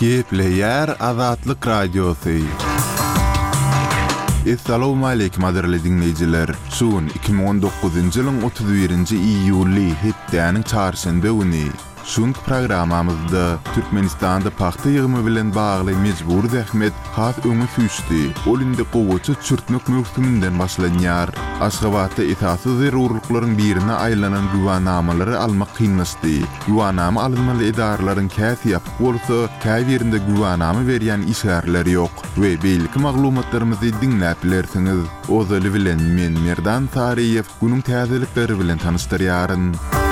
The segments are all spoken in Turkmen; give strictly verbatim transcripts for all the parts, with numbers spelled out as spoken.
Gepleyer Azatlyk Radiosu. Assalamu alaykum adirli dinleyijiler. Şuun iki bin on dokuzuncu ýylyň otuz birinji iýuli hepdeniň çarşamba güni şuň programamyzda Türkmenistanda paxta ýygymy bilen bagly mejbur zähmet has öňe süýşdi. Ol indi gowaça çürtmek mövsüminden başlanýar. Aşgabatda esasy zerurlyklaryň birine aýlanan güwanamalary almak kynlaşdy. Güwanama alynmaly edarlaryň käsi ýapyk bolsa, käý ýerinde güwanama berýän işgärleri ýok we beýleki maglumatlarymyzy dinläp bilersiňiz. Ozaly bilen men Merdan Tariýew günüň täzelikleri bilen tanışdyrýaryn.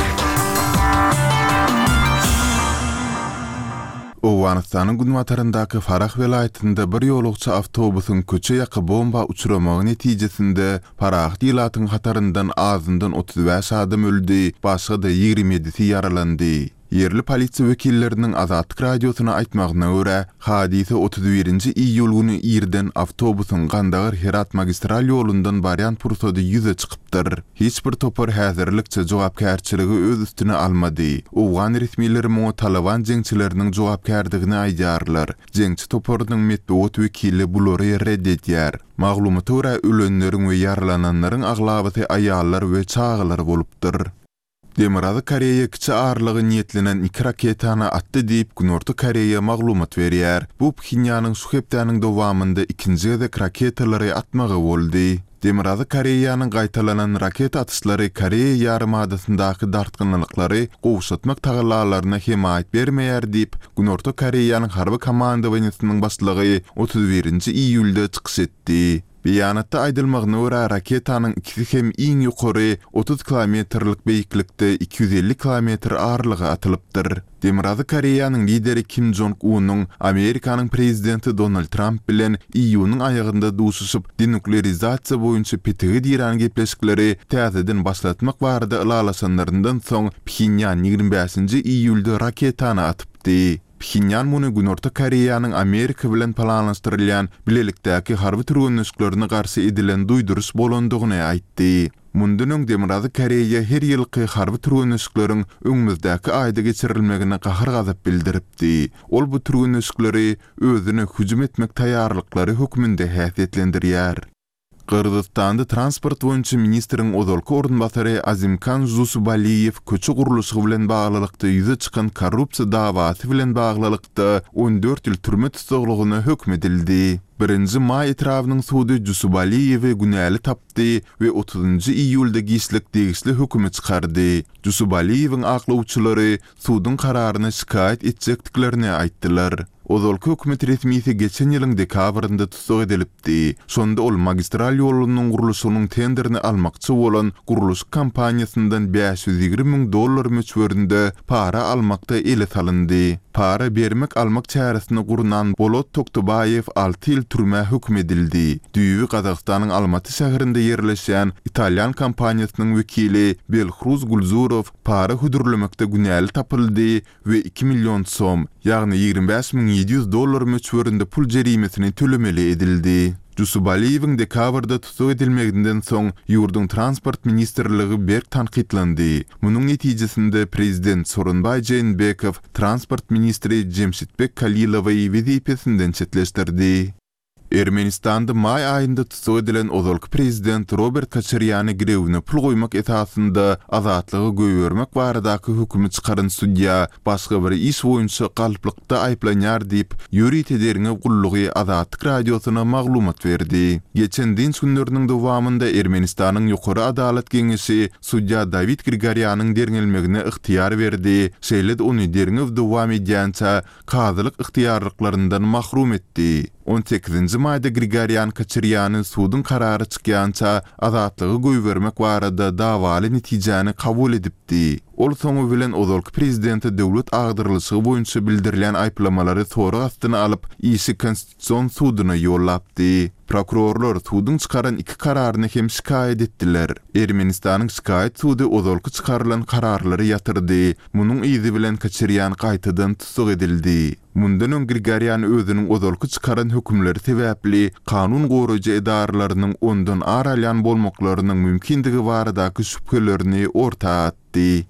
Owganistanyň Günmataryndaky Farah welaýetinde bir ýolugça awtobusyň köçe ýaky bomba uçuramagy netijesinde Farah diýlatyň hataryndan azyndan otuz beş adam öldi, başga da ýigirmi ýedisi ýaralandy. Yerli polisiýa wekilleriniň Azatlyk Radiosyna aýtmagyna görä, hadise otuz birinji iýul güni ýerden awtobusyň Gandagar Herat magistral ýolundan barýan pursady ýüze çykypdyr. Hiç bir topar häzirlikçe jogapkärçiligi öz üstüne almady. Owgan resmiýetleri muňa Taliban jeňçileriniň jogapkärdigini aýdarlar. Jeňçi toparynyň medeniýet wekili bulary reddetýär. Maglumata görä ölenleriň we ýaralananlaryň aglabysy aýallar we çağlar bolupdyr. Demirazy Koreýa kiçi ağırlygy niýetlenen iki raketany atdy diýip Günorta Koreýa maglumat berýär. Bu Pxinýanyň şu hepdeniň dowamynda ikinji gezek raketalary atmagy boldy. Demirazy Koreýanyň gaýtalanan raket atyşlary Koreýa ýarymadasyndaki dartgynlyklary gowşatmak tagalalaryna himayet bermeýär diýip Günorta Koreýanyň harby komandawaňysynyň başlygy otuz birinji iýulda çykyş etdi. Beýanatda aýdylmagyna görä raketanyň ikisi hem iň ýokary otuz kilometrlik beýiklikde iki yüz elli kilometr ağırlyga atylypdyr. Demirazy Koreýanyň lideri Kim Jong-unyň Amerikanyň prezidenti Donald Trump bilen iýunyň aýagynda duşuşyp denuklearizasiýa boýunça petigi diýen gepleşikleri täzeden başlatmak barada ýalaşanlaryndan soň Pxinýan ýygrimi beşinji iýulda raketany atypdy. Pxinýan muny Günorta Koreýanyň Amerika bilen planlaşdyrylýan bilelikdäki harby türgünlüklerini garşy edilen duýduruş bolandygyny aýtdy. Mundan öň Demirazy Koreýa her ýylky harby türgünlükleriň öňümüzdäki aýda geçirilmegine gahyr gazap bildiripdi. Ol bu türgünlükleri özüne hüjüm etmek taýýarlyklary hökmünde häsiýetlendirýär. Kırgızstanda transport boýunça ministriň ozalky ornbasary Azimkan Jusubaliyev köçü guruluşy bilen baglylykda ýüze çykan korrupsiýa dawasy bilen baglylykda on dört ýyl türme tutsaklagyna hökm edildi. birinji may etrawynyň sudy Jusubaliyewi günäli tapdy we otuzunji iýulda giýişlik degişli hökümi çykardy. Jusubaliyewiň aklawçylary sudyň kararyny şikayet etjekdiklerini aýtdylar. Ozalky hökümet resmiýeti geçen ýylyň dekabrynda tutsak edilipdi. Şonda ol magistral ýolunyň guruluşynyň tenderini almakçy bolan guruluş kampaniýasyndan beş yüz ýigirmi miň dollar möçberinde para almakda ele salyndy. Para bermek almak çäresini gurunan Bolot Toktobayev alty ýyl türme hökm edildi. Düýbi Gazagstanyň Almaty şäherinde ýerleşen Italian kampaniýasynyň wekili Belhruz Gulzurov para hüdürlemekde günäli tapyldy we iki million som, ýagny ýygrimi beş miň ýedi ýüz dollar möçberinde pul jerimesini tölemeli edildi. Jusubaliyewiň dekabrda tutsak edilmeginden soň ýurduň transport ministrligi berk tanqidlandy. Munyň netijesinde prezident Soronbay Jeenbekow transport ministri Jemşitbek Kalilowy wezipesinden çetleşdirdi. Ermenistanda may aýynda tutsak edilen ozalky prezident Robert Kaçyrýany grewine pul goýmak esasynda azatlygy göýermek baradaky hökümi çykaran судья başga bir iş boýunça galyplykda aýplanýar diýip ýörit ederine gullugy Azatlyk Radiosyna maglumat berdi. Geçen dinç günleriniň dowamynda Ermenistanyň ýokary adalet geňeşi судья David Grigorýanyň derňelmegine ygtyýar berdi. Şeýle ony derňew dowam edýänçä kazylyk ygtyýarlyklaryndan mahrum etdi. on sekizinji mayda Grigoryan Kaçyrýany sudyň karary çykýança azatlygy goýbermek barada dawaly netijäni kabul edipdi. Ol soňu bilen ozalky prezidenti döwlet agdyrlyşy boýunça bildirilen aýplamalary soru astyna alyp işi konstitusiýon sudyna ýollapdy. Prokurorlar sudyň çykaran iki kararyny hem şikayet etdiler. Ermenistanyň şikayet sudy ozalky çykarylan kararlary ýatyrdy. Munyň izi bilen Kaçyrýan gaýtadan tutsak edildi. Mundan öň Grigoryan özüniň ozalky çykaran hökümleri sebäpli kanun goraýjy edaralarynyň ondan aralyan bolmaklarynyň mümkindigi baradaky şüphelerini ortaga atdy.